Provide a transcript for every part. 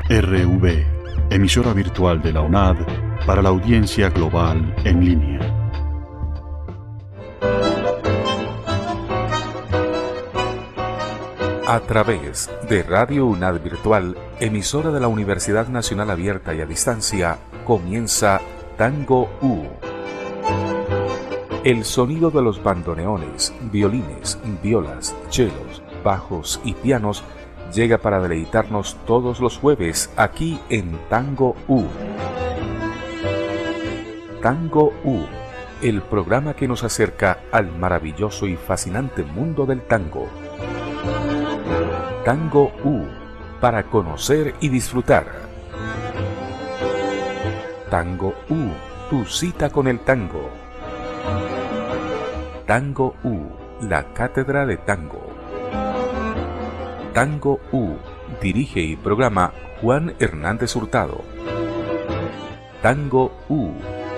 RV, emisora virtual de la UNAD para la audiencia global en línea. A través de Radio UNAD Virtual, emisora de la Universidad Nacional Abierta y a Distancia, comienza Tango U. El sonido de los bandoneones, violines, violas, chelos, bajos y pianos llega para deleitarnos todos los jueves aquí en Tango U. Tango U, el programa que nos acerca al maravilloso y fascinante mundo del tango. Tango U, para conocer y disfrutar. Tango U, tu cita con el tango. Tango U, la cátedra de tango. Tango U, dirige y programa Juan Hernández Hurtado. Tango U.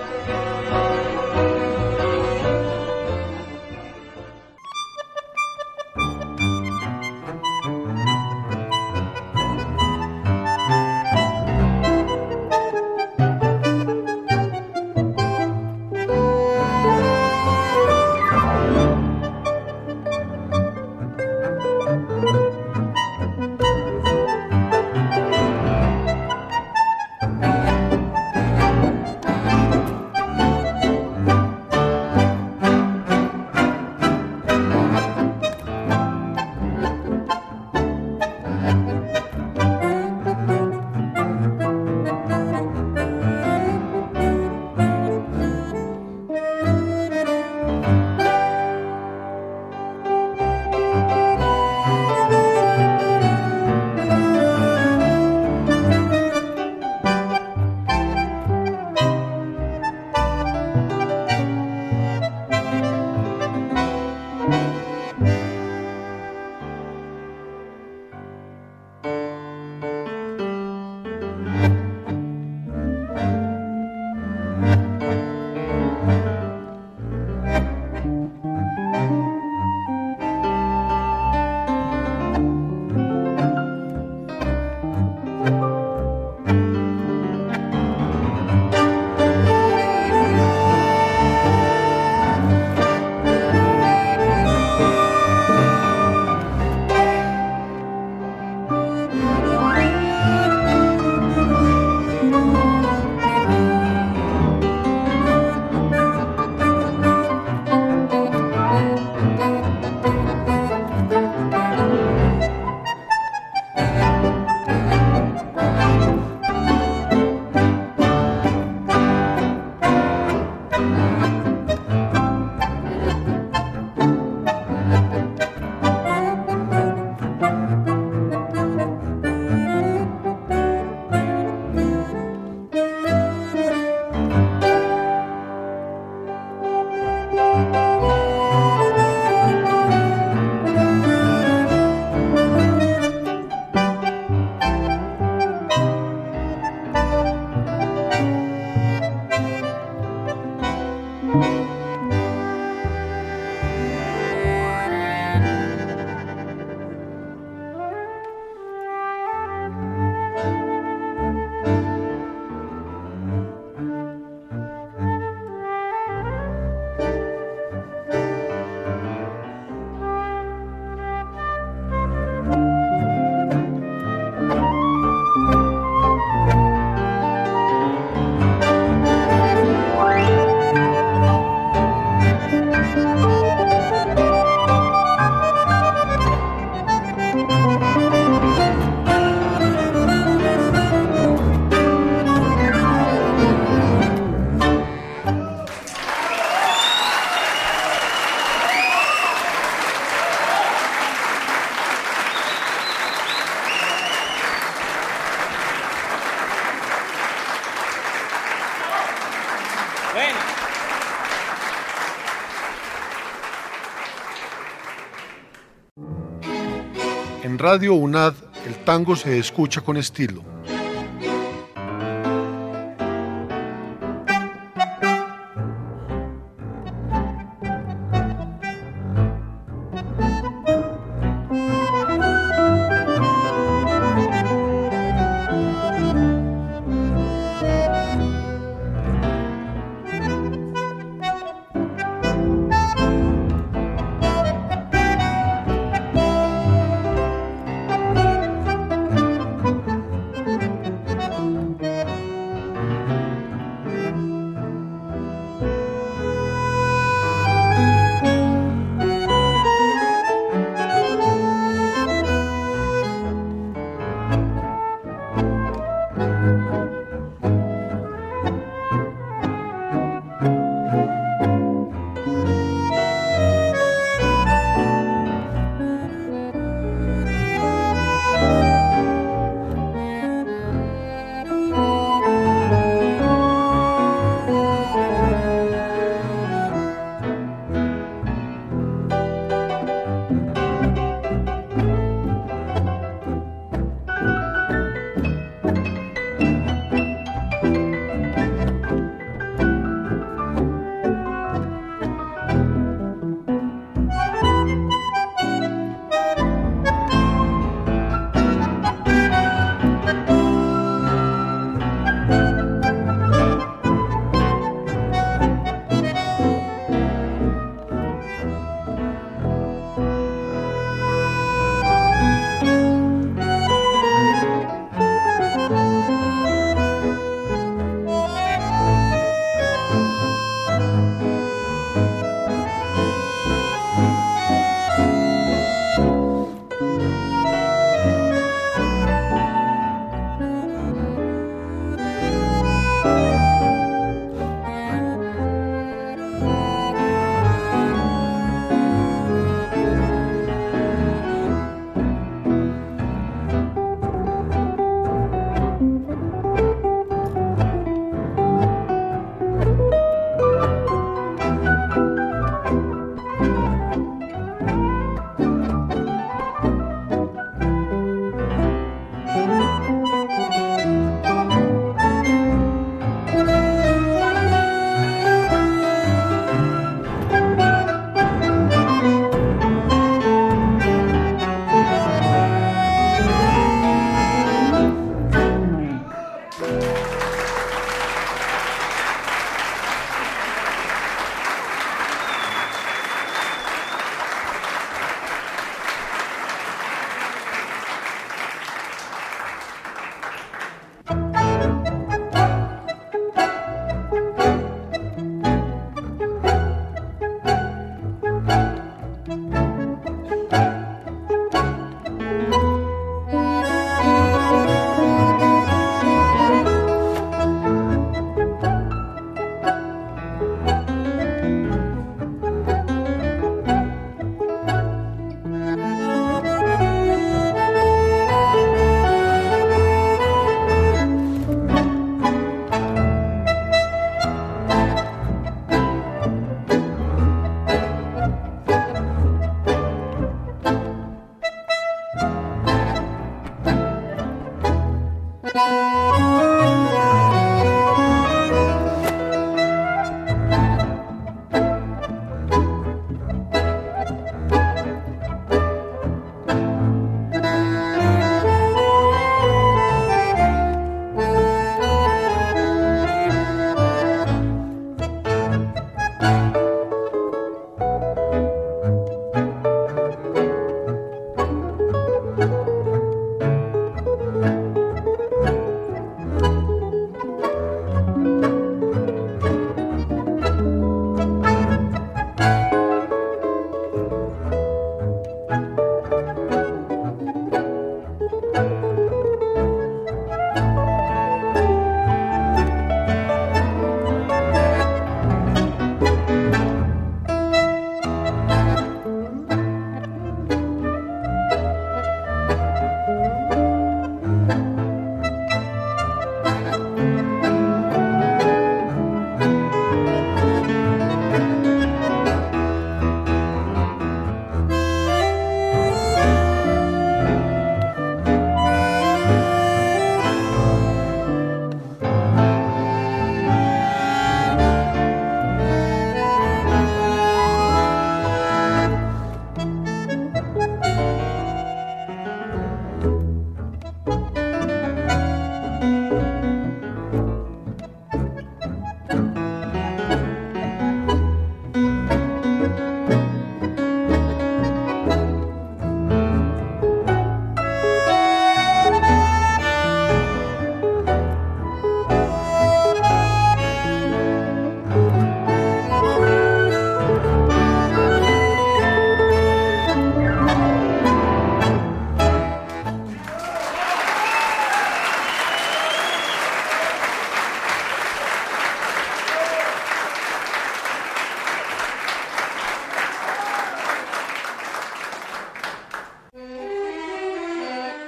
En Radio UNAD, el tango se escucha con estilo.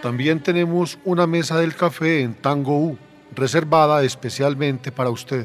También tenemos una mesa del café en Tango U, reservada especialmente para usted.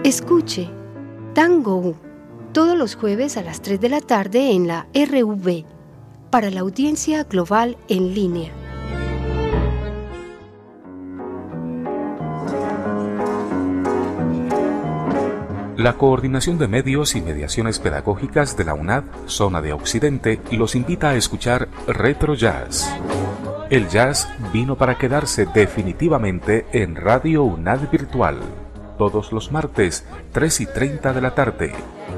Escuche Tango U todos los jueves a las 3 de la tarde en la RV para la audiencia global en línea. La Coordinación de Medios y Mediaciones Pedagógicas de la UNAD, Zona de Occidente, los invita a escuchar Retro Jazz. El jazz vino para quedarse definitivamente en Radio UNAD Virtual, todos los martes, 3:30 de la tarde.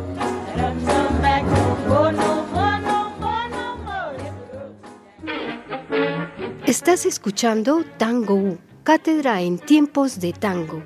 Estás escuchando Tango U, Cátedra en Tiempos de Tango.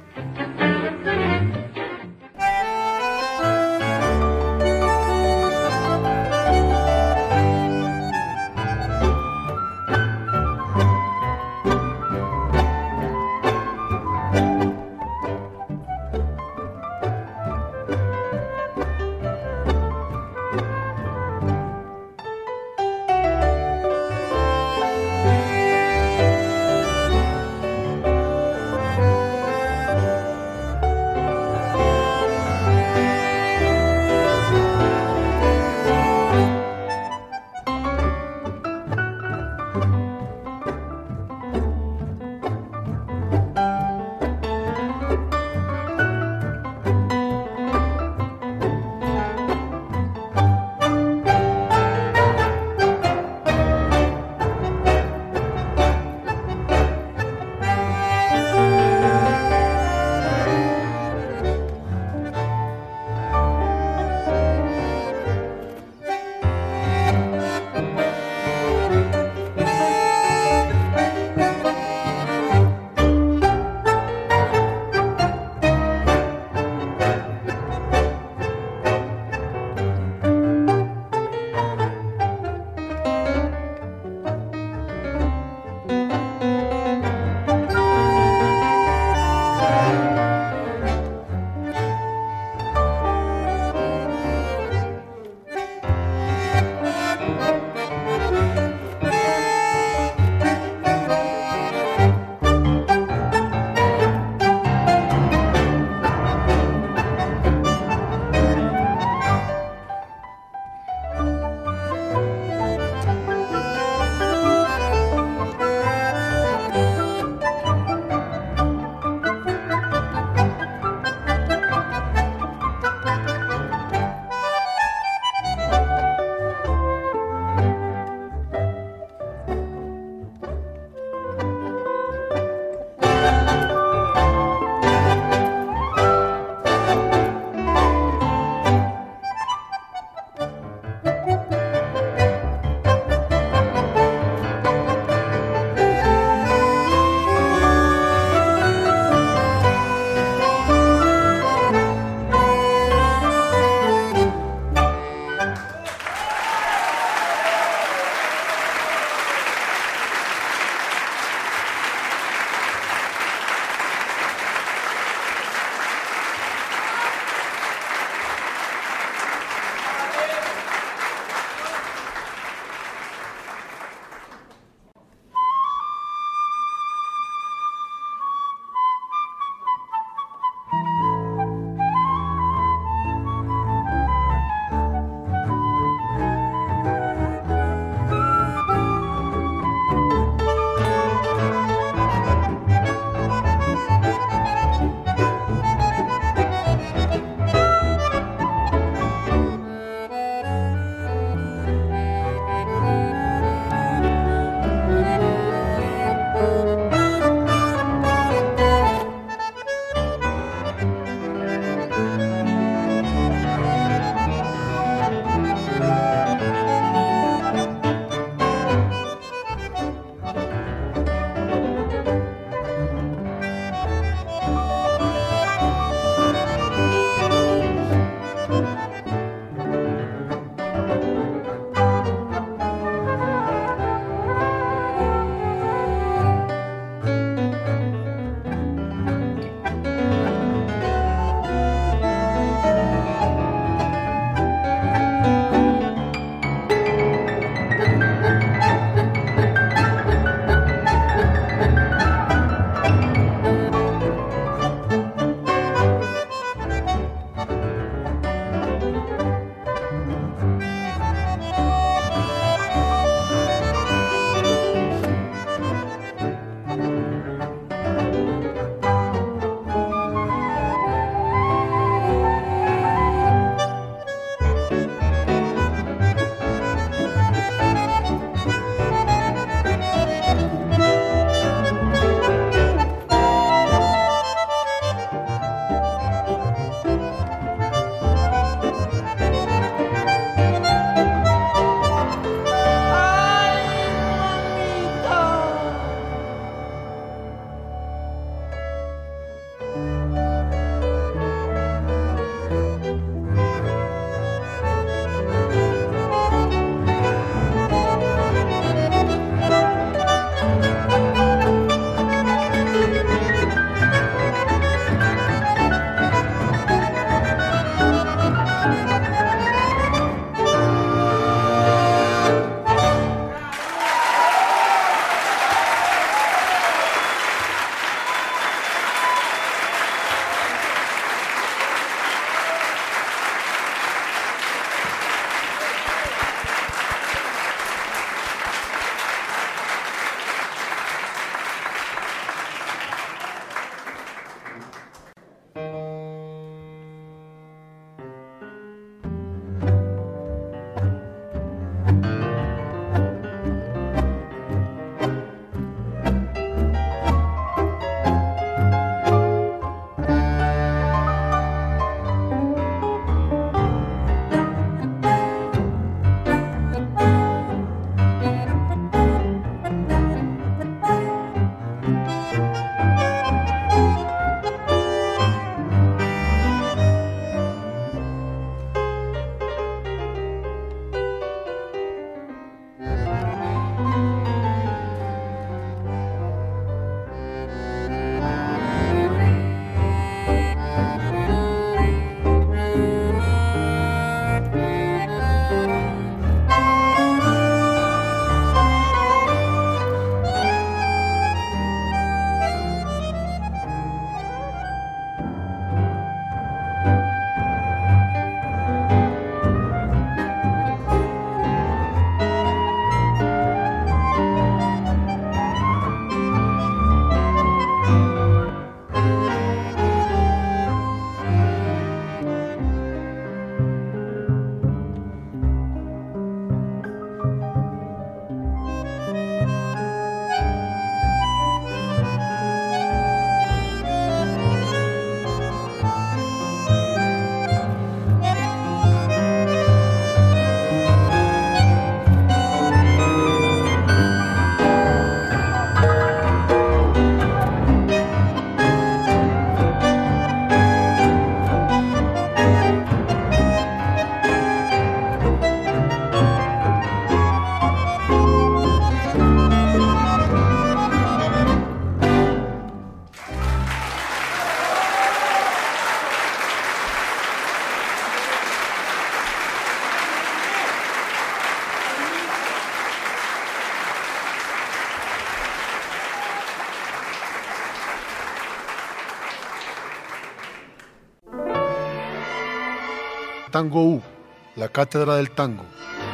Tango U, la cátedra del tango.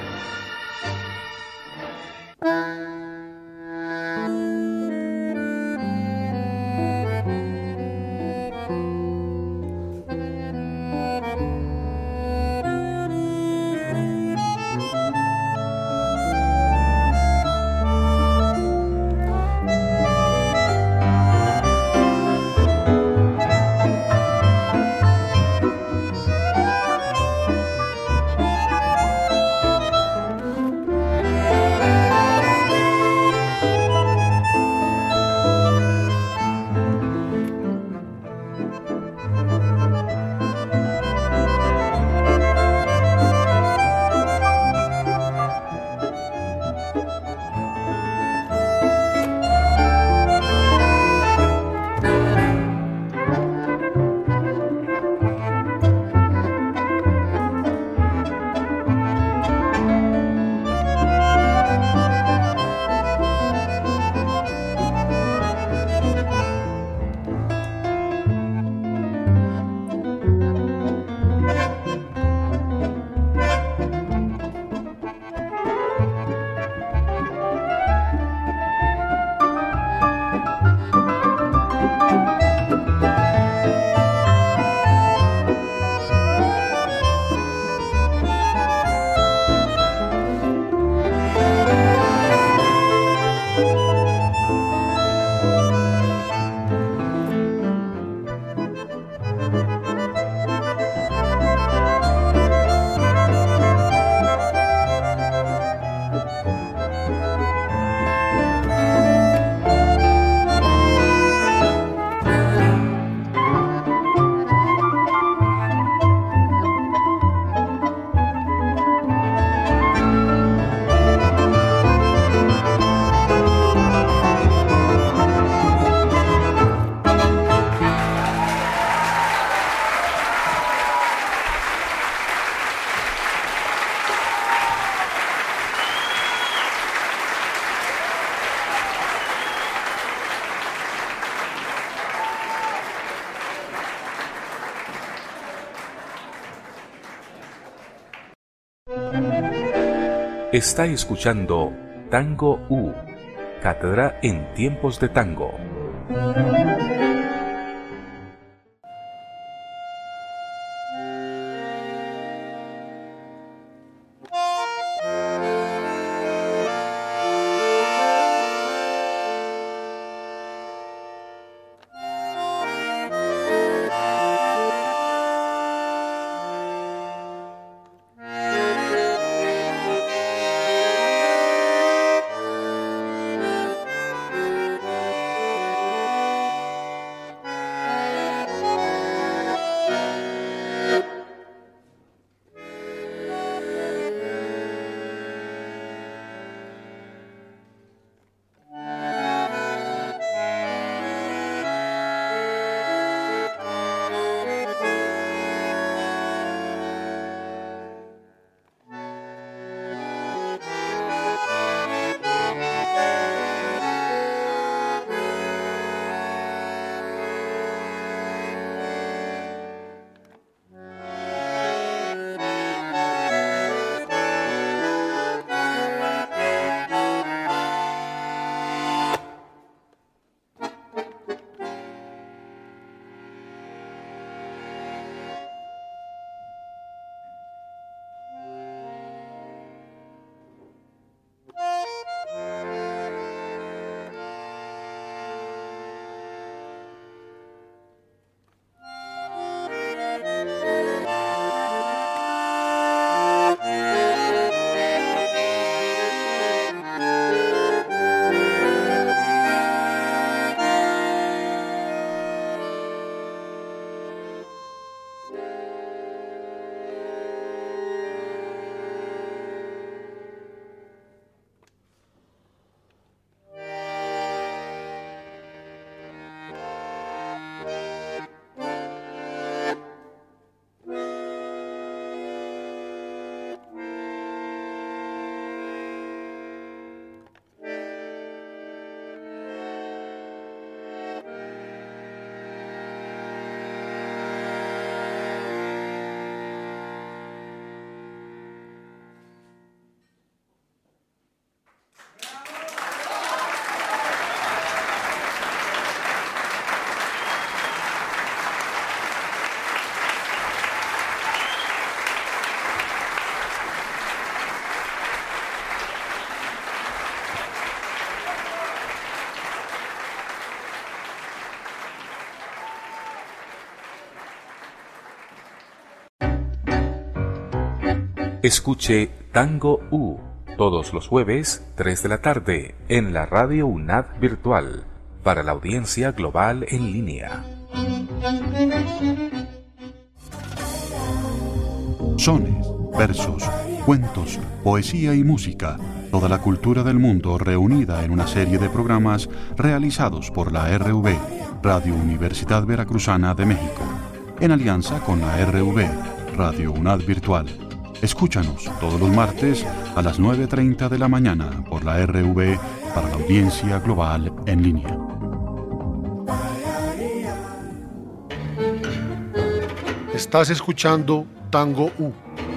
Está escuchando Tango U, cátedra en tiempos de tango. Escuche Tango U todos los jueves, 3 de la tarde, en la radio UNAD virtual, para la audiencia global en línea. Sones, versos, cuentos, poesía y música, toda la cultura del mundo reunida en una serie de programas realizados por la RV, Radio Universidad Veracruzana de México, en alianza con la RV, Radio UNAD virtual. Escúchanos todos los martes a las 9:30 de la mañana por la RV para la audiencia global en línea. Estás escuchando Tango U.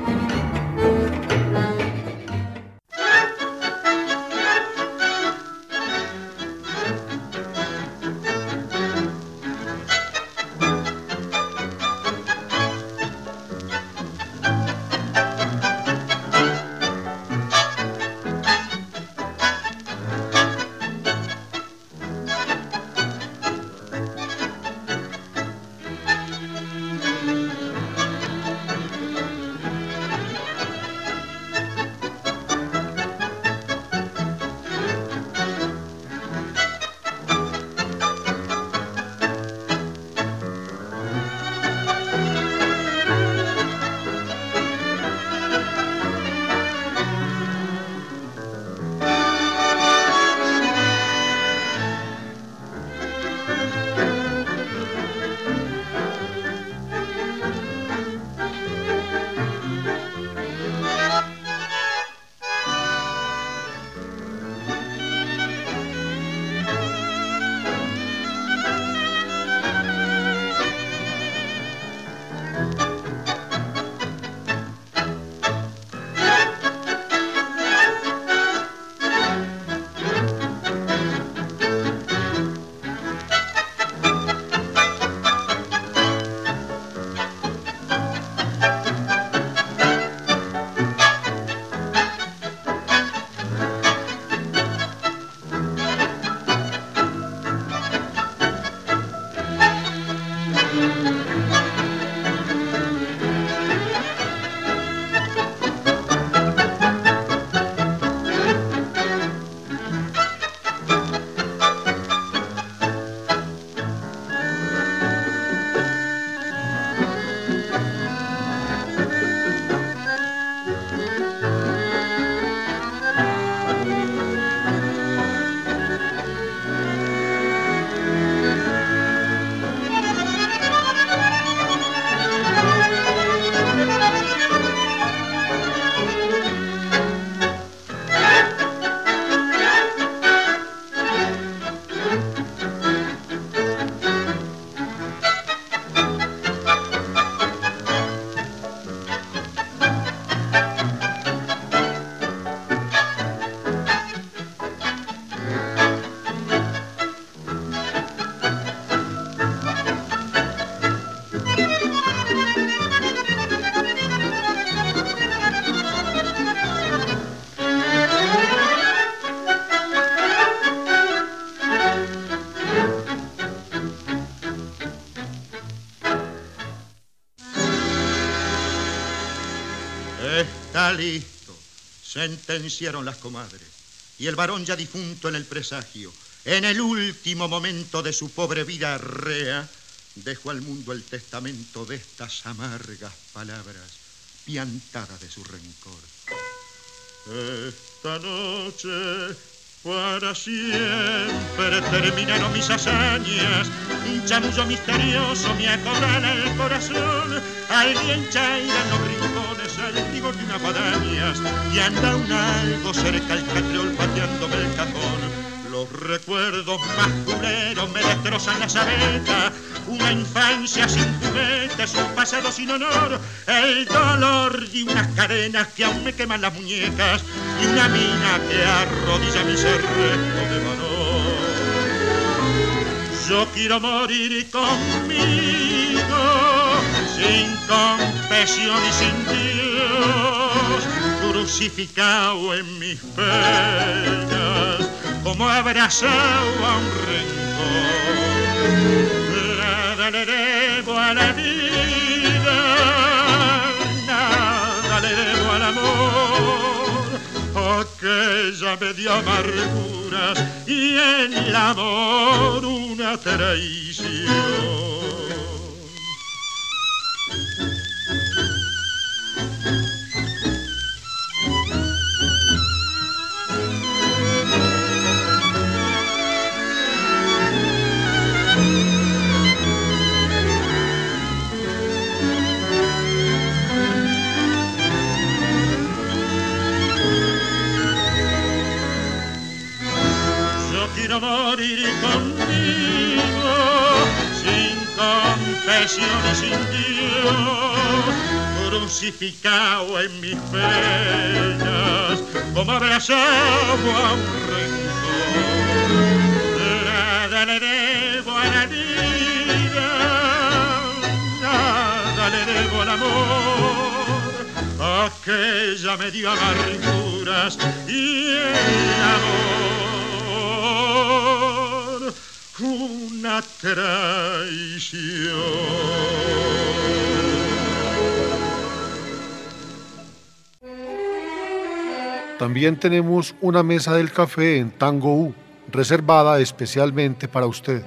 Está listo, sentenciaron las comadres, y el varón ya difunto en el presagio, en el último momento de su pobre vida arrea, dejó al mundo el testamento de estas amargas palabras, piantadas de su rencor. Esta noche para siempre terminaron mis hazañas, un chamullo misterioso me acorrala el corazón, alguien chaira en los rincones al rigor de unas guadañas, y anda un algo cerca el catriol pateándome el cajón. Los recuerdos más culeros me destrozan las abejas, una infancia sin juguetes, un pasado sin honor, el dolor y unas cadenas que aún me queman las muñecas, y una mina que arrodilla mi ser resto de valor. Yo quiero morir conmigo, sin confesión y sin Dios, crucificado en mis penas, como abrazado a un rencor. Nada le debo a la vida, nada le debo al amor. aquella me dio amarguras y en el amor una traición. Quiero morir conmigo, sin confesión y sin Dios, crucificado en mis penas, como abrazado a un rencor. Nada le debo a la vida, nada le debo al amor, aquella me dio amarguras y el amor una traición. También tenemos una mesa del café en Tango U, reservada especialmente para usted.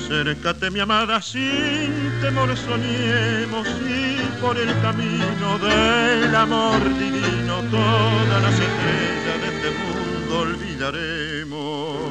Acércate, mi amada, sin temor soñemos y por el camino del amor divino todas las estrellas de este mundo olvidaremos.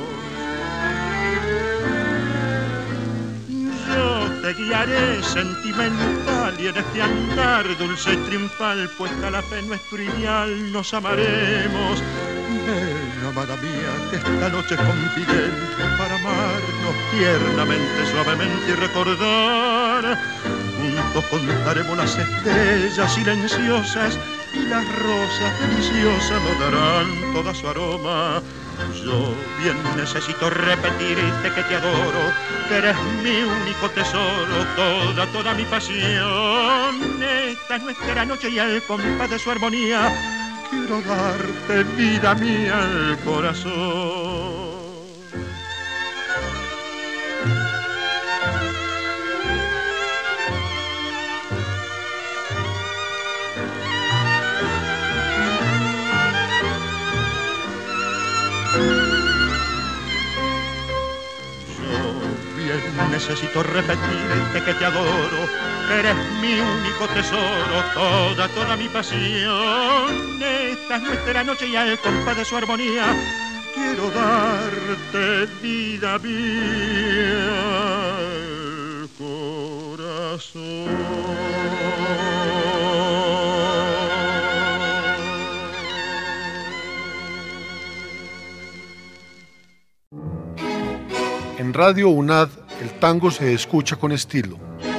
Yo te guiaré sentimental y en este andar dulce y triunfal, puesta la fe en nuestro ideal, nos amaremos. Ven, amada mía, que esta noche es confidente para amarnos tiernamente, suavemente y recordar. Juntos contaremos las estrellas silenciosas y las rosas deliciosas nos darán toda su aroma. Yo bien necesito repetirte que te adoro, que eres mi único tesoro, toda mi pasión. Esta es nuestra noche y al compás de su armonía quiero darte, vida mía, al corazón. Necesito repetirte que te adoro, que eres mi único tesoro, toda mi pasión. Esta es nuestra noche y al compás de su armonía quiero darte, vida mía, al corazón. En Radio UNAD, el tango se escucha con estilo.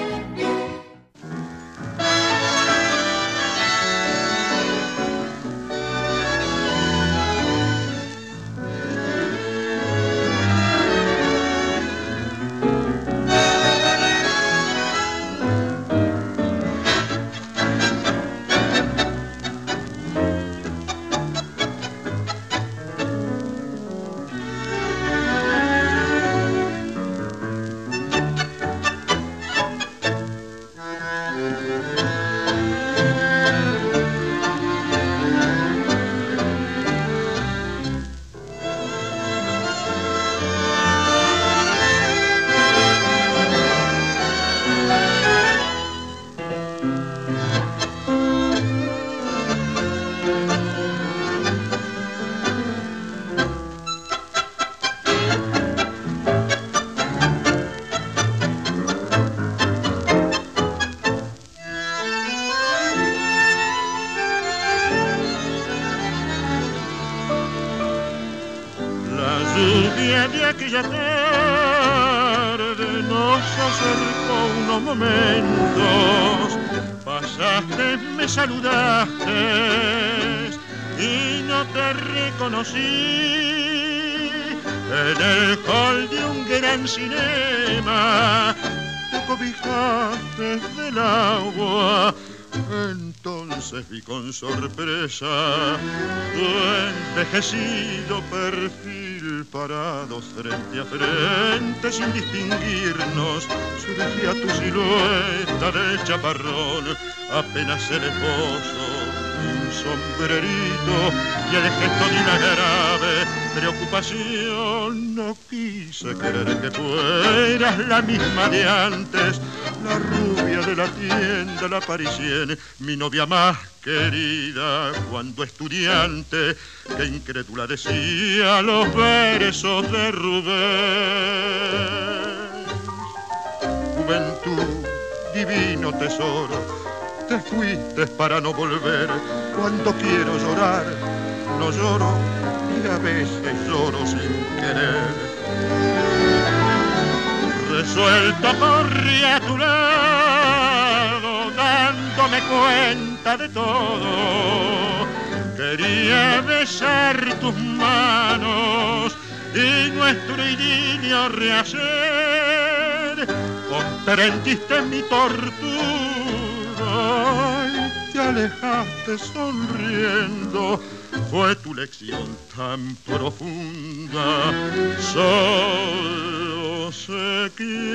De aquella tarde nos acercó unos momentos, pasaste, me saludaste y no te reconocí. En el hall de un gran cinema te cobijaste del agua. Entonces vi con sorpresa tu envejecido perfil parados frente a frente sin distinguirnos. Surgía tu silueta de chaparrón, apenas el esposo, un sombrerito y el gesto de una grave preocupación. No quise creer que fueras la misma de antes, la rubia de la tienda, la parisienne, mi novia más querida cuando estudiante, que incrédula decía los versos de Rubén. Juventud, divino tesoro, te fuiste para no volver. Cuando quiero llorar, no lloro y a veces lloro sin querer. Resuelto corrí a tu lado, dándome cuenta de todo. Quería besar tus manos y nuestro idilio rehacer. Comprendiste mi tortura y te alejaste sonriendo. Fue tu lección tan profunda. Solo se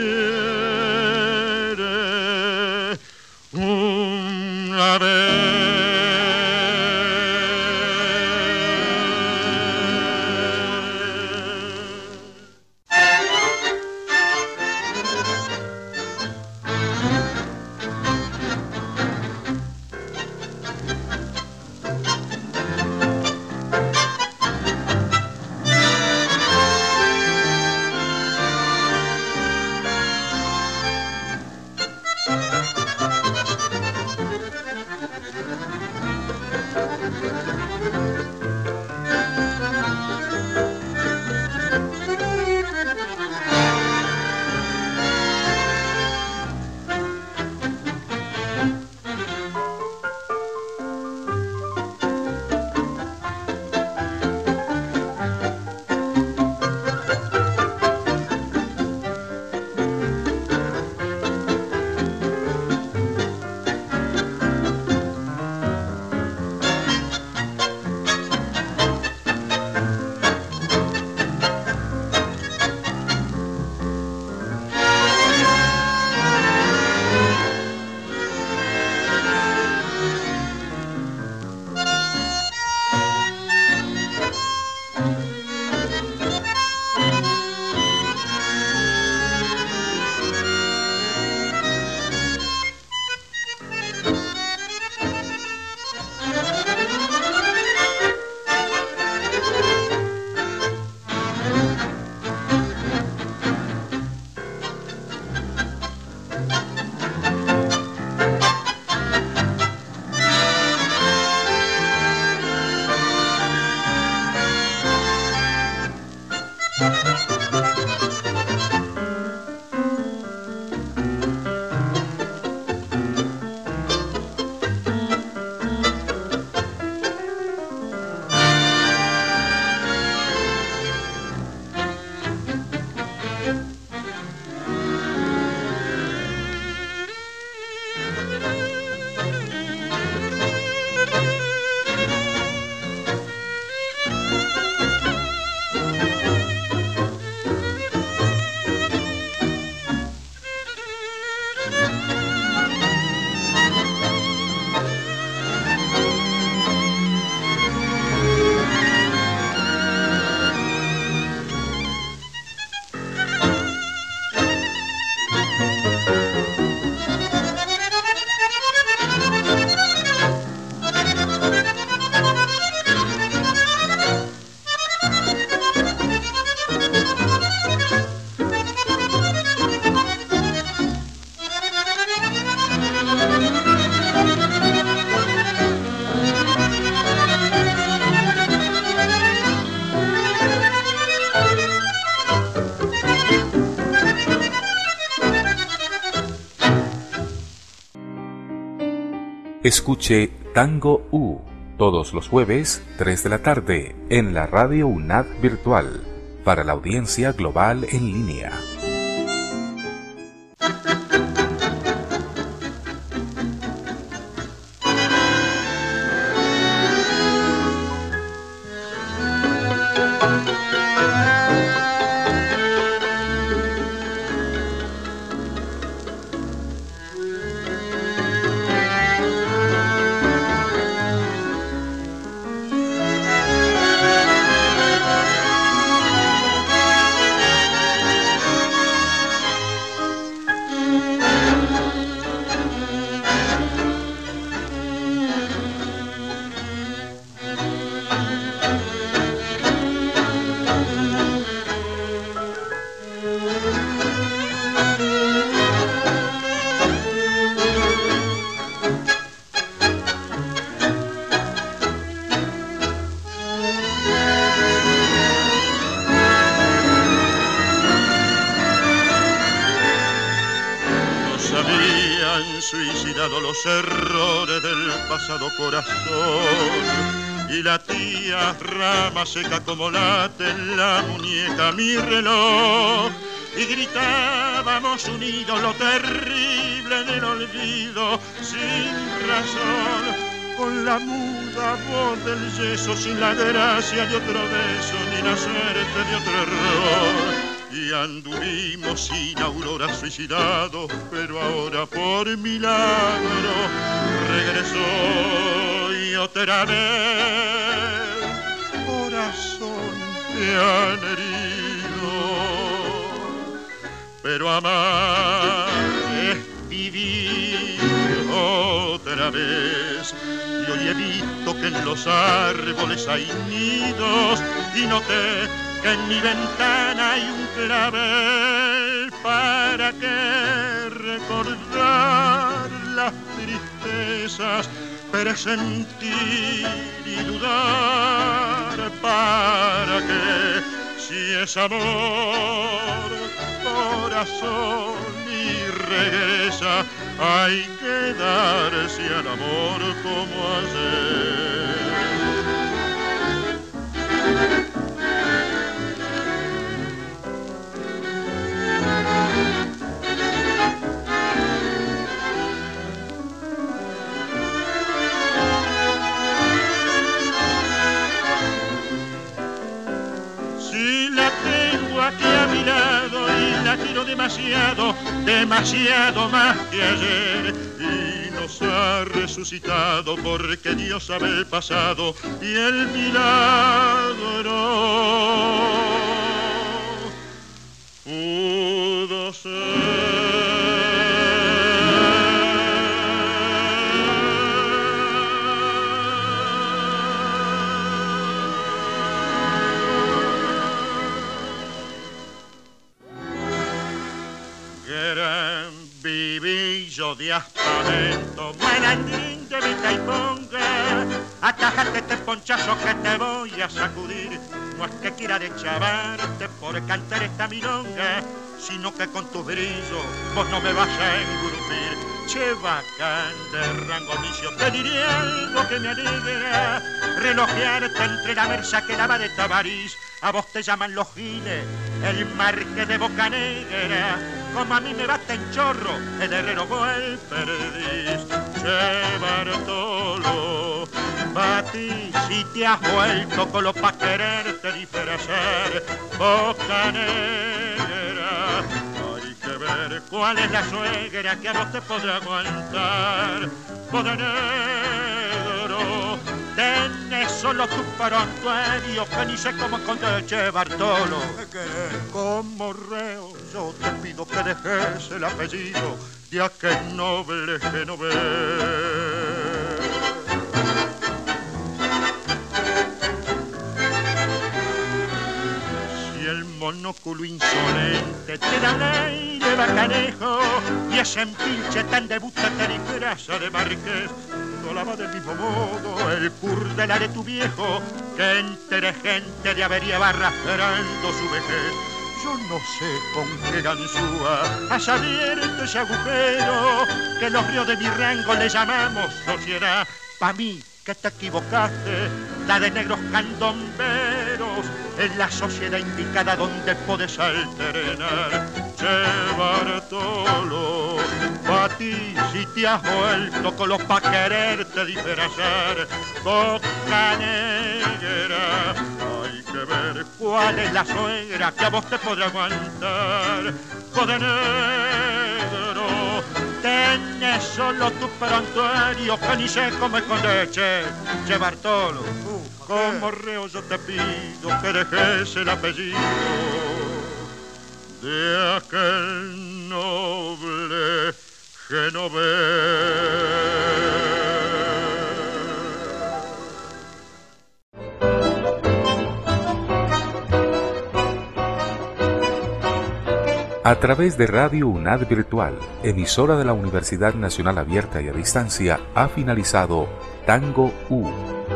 quiere una vez. Escuche Tango U todos los jueves, 3 de la tarde, en la Radio UNAD Virtual, para la audiencia global en línea. Los errores del pasado corazón y la tía rama seca como late en la muñeca mi reloj y gritábamos unidos lo terrible del olvido sin razón con la muda voz del yeso sin la gracia de otro beso ni la suerte de otro error. Y anduvimos sin aurora suicidados, pero ahora por milagro regresó y otra vez corazón te han herido. Pero amar es vivir otra vez. Y hoy he visto que en los árboles hay nidos y noté que en mi ventana hay un clavel para que recordar las tristezas, presentir y dudar para que si es amor, corazón y regresa, hay que darse al amor como ayer. Aquí a mi lado y la quiero demasiado, demasiado más que ayer y nos ha resucitado porque Dios sabe el pasado y el milagro pudo ser. De astamento, malandrín de venta y ponga, atájate este ponchazo que te voy a sacudir. No es que quiera deschavarte por cantar esta milonga, sino que con tus brillos vos no me vas a engrupir. Che bacán de rango vicio, te diré algo que me alegra, relojearte entre la versa que daba de Tabarís. A vos te llaman los giles, el marqués de Boca Negra, como a mí me bate en chorro, el herrero fue el perdiz. Che Bartolo, pa' ti si te has vuelto con lo pa' quererte disfrazar. Boca Negra, hay que ver cuál es la suegra que a vos te podrá aguantar. Boca Negro, tenés solo tu prontuario que ni sé cómo esconder, Che Bartolo. Como reo yo te pido que dejes el apellido de aquel noble genovés. Si el monóculo insolente te da un aire bacanejo y ese empinche tan de busta te disfraza de marqués, no la va del mismo modo el curdela de tu viejo que entre gente de avería va arrastrando su vejez. Yo no sé con qué ganzúa has abierto ese agujero que los ríos de mi rango le llamamos sociedad. Pa' mí que te equivocaste, la de negros candomberos es la sociedad indicada donde podés alternar. Che Bartolo, pa' ti si te has vuelto con los pa' quererte disfrazar. Boca negra, hay que ver cuál es la suegra que a vos te podrá aguantar. Boca negro, tenés solo tu prontuario que ni sé cómo esconder. Che Bartolo, como reo yo te pido que dejes el apellido de aquel noble genovés. A través de Radio UNAD Virtual, emisora de la Universidad Nacional Abierta y a Distancia, ha finalizado Tango U.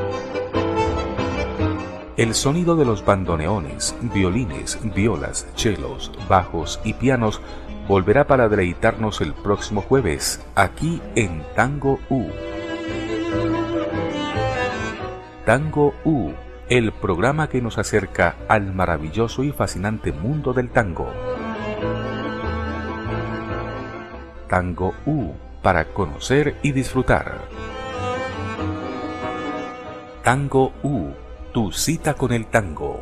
El sonido de los bandoneones, violines, violas, chelos, bajos y pianos volverá para deleitarnos el próximo jueves, aquí en Tango U. Tango U, el programa que nos acerca al maravilloso y fascinante mundo del tango. Tango U, para conocer y disfrutar. Tango U, tu cita con el tango.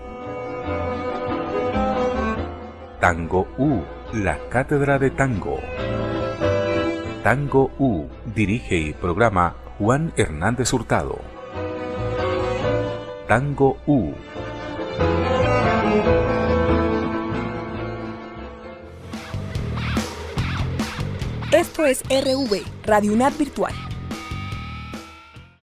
Tango U, la cátedra de tango. Tango U, dirige y programa Juan Hernández Hurtado. Tango U. Esto es RV, Radio UNAD Virtual.